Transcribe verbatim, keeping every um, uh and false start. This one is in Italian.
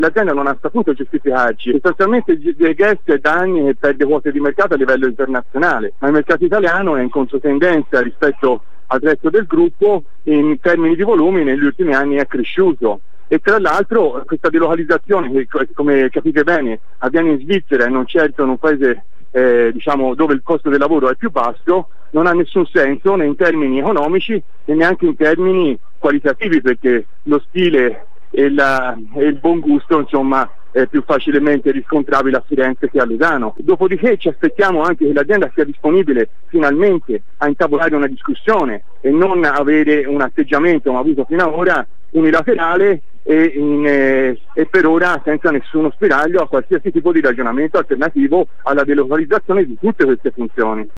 L'azienda non ha saputo giustificarci, sostanzialmente The Guest è da anni che perde quote di mercato a livello internazionale, ma il mercato italiano è in controtendenza rispetto al resto del gruppo, in termini di volumi negli ultimi anni è cresciuto. E tra l'altro questa delocalizzazione, che come capite bene avviene in Svizzera e non certo in un paese eh, diciamo, dove il costo del lavoro è più basso, non ha nessun senso né in termini economici e neanche in termini qualitativi, perché lo stile e, la, e il buon gusto insomma è più facilmente riscontrabile a Firenze che a Lugano. Dopodiché ci aspettiamo anche che l'azienda sia disponibile finalmente a intavolare una discussione e non avere un atteggiamento, come ha avuto fino ad ora, unilaterale e, in, eh, e per ora senza nessuno spiraglio a qualsiasi tipo di ragionamento alternativo alla delocalizzazione di tutte queste funzioni.